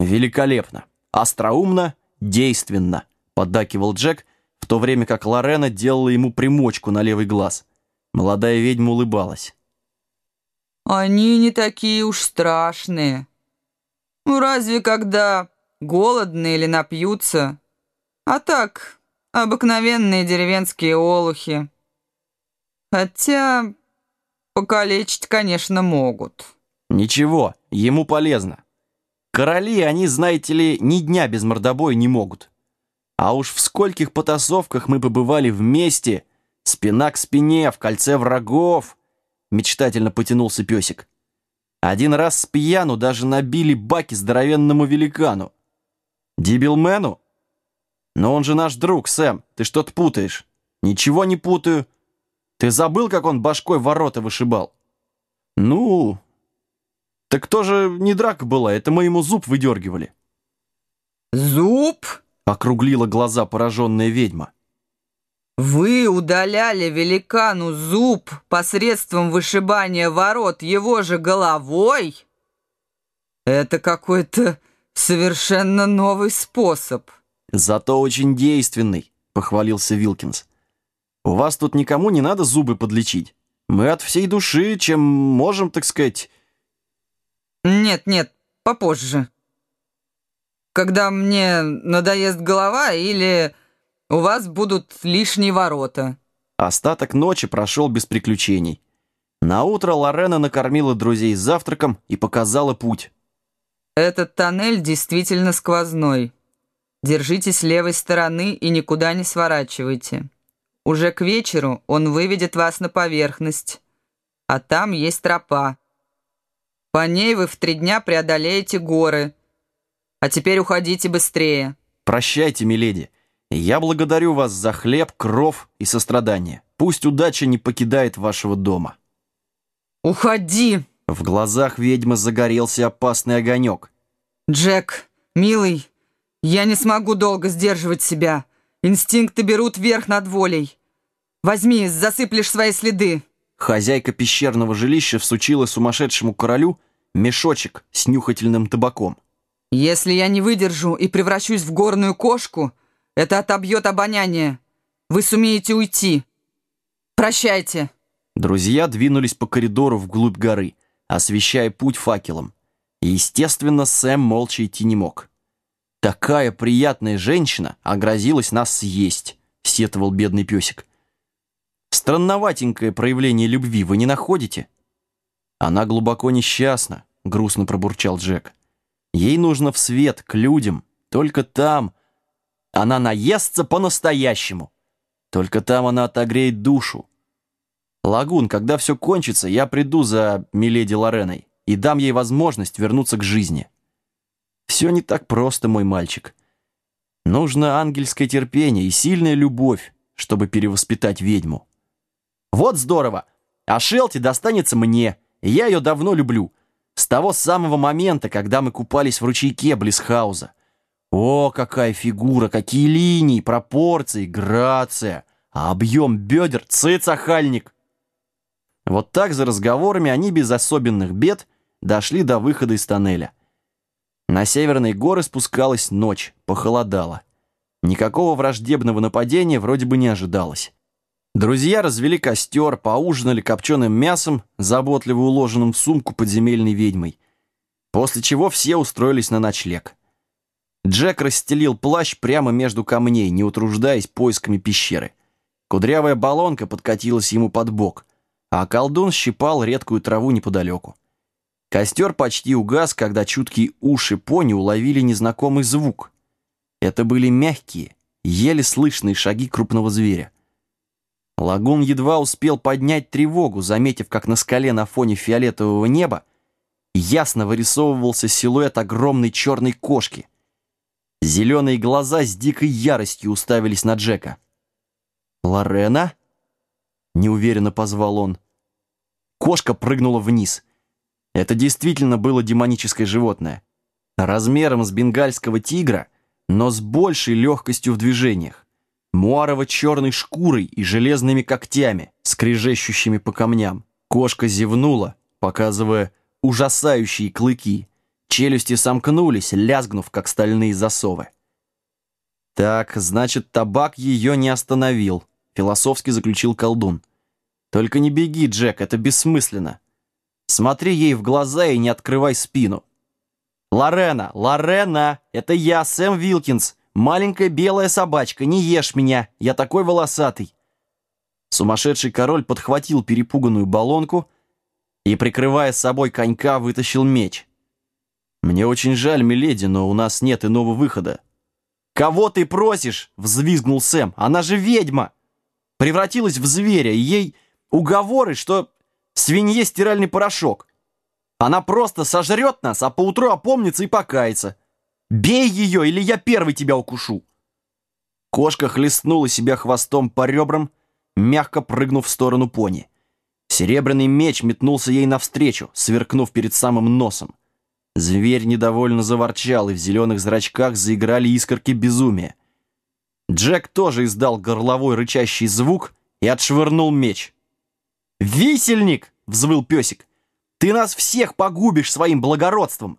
«Великолепно! Остроумно, действенно!» — поддакивал Джек, в то время как Лорена делала ему примочку на левый глаз. Молодая ведьма улыбалась. «Они не такие уж страшные. Ну, разве когда голодны или напьются? А так, обыкновенные деревенские олухи. Хотя покалечить, конечно, могут». «Ничего, ему полезно. Короли, они, знаете ли, ни дня без мордобоя не могут. А уж в скольких потасовках мы побывали вместе, спина к спине, в кольце врагов», — мечтательно потянулся песик. «Один раз с пьяну даже набили баки здоровенному великану. Дибилмену? Но он же наш друг, Сэм, ты что-то путаешь». «Ничего не путаю. Ты забыл, как он башкой ворота вышибал?» «Ну, так тоже не драка была, это мы ему зуб выдергивали». «Зуб? — округлила глаза пораженная ведьма. Вы удаляли великану зуб посредством вышибания ворот его же головой? Это какой-то совершенно новый способ». «Зато очень действенный», — похвалился Вилкинс. «У вас тут никому не надо зубы подлечить. Мы от всей души, чем можем, так сказать...» «Нет, попозже. Когда мне надоест голова или у вас будут лишние ворота». Остаток ночи прошел без приключений. Наутро Лорена накормила друзей завтраком и показала путь. «Этот тоннель действительно сквозной. Держитесь левой стороны и никуда не сворачивайте. Уже к вечеру он выведет вас на поверхность, а там есть тропа. По ней вы в 3 дня преодолеете горы. А теперь уходите быстрее». «Прощайте, миледи. Я благодарю вас за хлеб, кров и сострадание. Пусть удача не покидает вашего дома». «Уходи!» В глазах ведьмы загорелся опасный огонек. «Джек, милый, я не смогу долго сдерживать себя. Инстинкты берут верх над волей. Возьми, засыплешь свои следы». Хозяйка пещерного жилища всучила сумасшедшему королю мешочек с нюхательным табаком. «Если я не выдержу и превращусь в горную кошку, это отобьет обоняние. Вы сумеете уйти. Прощайте». Друзья двинулись по коридору вглубь горы, освещая путь факелом. Естественно, Сэм молча идти не мог. «Такая приятная женщина, а грозилась нас съесть», — сетовал бедный песик. «Странноватенькое проявление любви вы не находите?» «Она глубоко несчастна», — грустно пробурчал Джек. «Ей нужно в свет, к людям. Только там она наестся по-настоящему. Только там она отогреет душу. Лагун, когда все кончится, я приду за миледи Лореной и дам ей возможность вернуться к жизни. Все не так просто, мой мальчик. Нужно ангельское терпение и сильная любовь, чтобы перевоспитать ведьму. Вот здорово! А Шелти достанется мне, и я ее давно люблю. С того самого момента, когда мы купались в ручейке близ Хауза. О, какая фигура, какие линии, пропорции, грация, а объем бедер — цицахальник!» Вот так за разговорами они без особенных бед дошли до выхода из тоннеля. На северные горы спускалась ночь, похолодало. Никакого враждебного нападения вроде бы не ожидалось. Друзья развели костер, поужинали копченым мясом, заботливо уложенным в сумку подземельной ведьмой, после чего все устроились на ночлег. Джек расстелил плащ прямо между камней, не утруждаясь поисками пещеры. Кудрявая баллонка подкатилась ему под бок, а колдун щипал редкую траву неподалеку. Костер почти угас, когда чуткие уши пони уловили незнакомый звук. Это были мягкие, еле слышные шаги крупного зверя. Лагун едва успел поднять тревогу, заметив, как на скале на фоне фиолетового неба ясно вырисовывался силуэт огромной черной кошки. Зеленые глаза с дикой яростью уставились на Джека. «Лорена?» — неуверенно позвал он. Кошка прыгнула вниз. Это действительно было демоническое животное. Размером с бенгальского тигра, но с большей легкостью в движениях. Муарово-черной шкурой и железными когтями, скрежещущими по камням. Кошка зевнула, показывая ужасающие клыки. Челюсти сомкнулись, лязгнув, как стальные засовы. «Так, значит, табак ее не остановил», — философски заключил колдун. «Только не беги, Джек, это бессмысленно. Смотри ей в глаза и не открывай спину». «Лорена! Лорена! Это я, Сэм Вилкинс! Маленькая белая собачка, не ешь меня! Я такой волосатый!» Сумасшедший король подхватил перепуганную баллонку и, прикрывая собой конька, вытащил меч. «Мне очень жаль, миледи, но у нас нет иного выхода». «Кого ты просишь?» — взвизгнул Сэм. «Она же ведьма! Превратилась в зверя, и ей уговоры, что свинье стиральный порошок. Она просто сожрет нас, а поутру опомнится и покается. Бей ее, или я первый тебя укушу!» Кошка хлестнула себя хвостом по ребрам, мягко прыгнув в сторону пони. Серебряный меч метнулся ей навстречу, сверкнув перед самым носом. Зверь недовольно заворчал, и в зеленых зрачках заиграли искорки безумия. Джек тоже издал горловой рычащий звук и отшвырнул меч. «Висельник!» — взвыл песик. «Ты нас всех погубишь своим благородством!»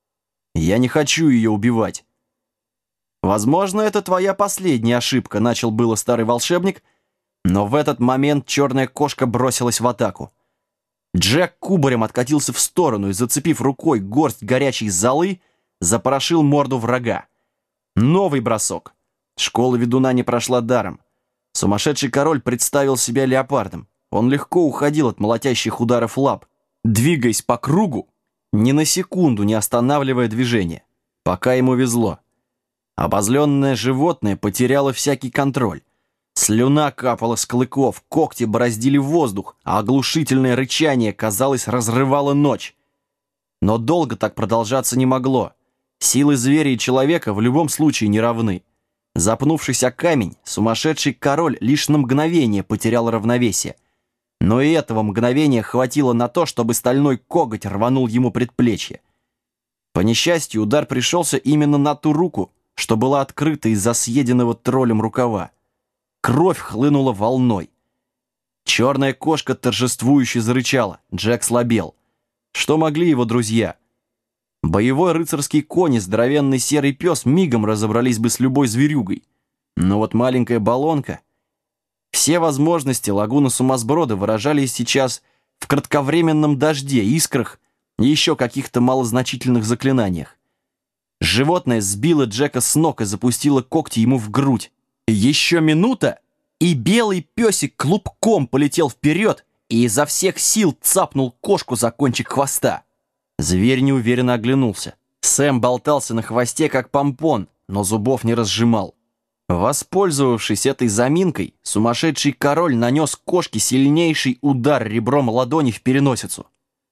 «Я не хочу ее убивать». «Возможно, это твоя последняя ошибка», — начал было старый волшебник, но в этот момент черная кошка бросилась в атаку. Джек кубарем откатился в сторону и, зацепив рукой горсть горячей золы, запорошил морду врага. Новый бросок. Школа ведуна не прошла даром. Сумасшедший король представил себя леопардом. Он легко уходил от молотящих ударов лап, двигаясь по кругу, ни на секунду не останавливая движение. Пока ему везло. Обозленное животное потеряло всякий контроль. Слюна капала с клыков, когти бороздили воздух, а оглушительное рычание, казалось, разрывало ночь. Но долго так продолжаться не могло. Силы зверя и человека в любом случае не равны. Запнувшись о камень, сумасшедший король лишь на мгновение потерял равновесие. Но и этого мгновения хватило на то, чтобы стальной коготь рванул ему предплечье. По несчастью, удар пришелся именно на ту руку, что была открыта из-за съеденного троллем рукава. Кровь хлынула волной. Черная кошка торжествующе зарычала. Джек слабел. Что могли его друзья? Боевой рыцарский конь и здоровенный серый пес мигом разобрались бы с любой зверюгой. Но вот маленькая баллонка... Все возможности лагуны Сумасброда выражались сейчас в кратковременном дожде, искрах и еще каких-то малозначительных заклинаниях. Животное сбило Джека с ног и запустило когти ему в грудь. Еще минута, и белый песик клубком полетел вперед и изо всех сил цапнул кошку за кончик хвоста. Зверь неуверенно оглянулся. Сэм болтался на хвосте, как помпон, но зубов не разжимал. Воспользовавшись этой заминкой, сумасшедший король нанес кошке сильнейший удар ребром ладони в переносицу.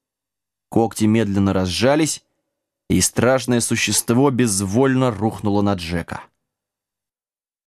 Когти медленно разжались, и страшное существо безвольно рухнуло на Джека.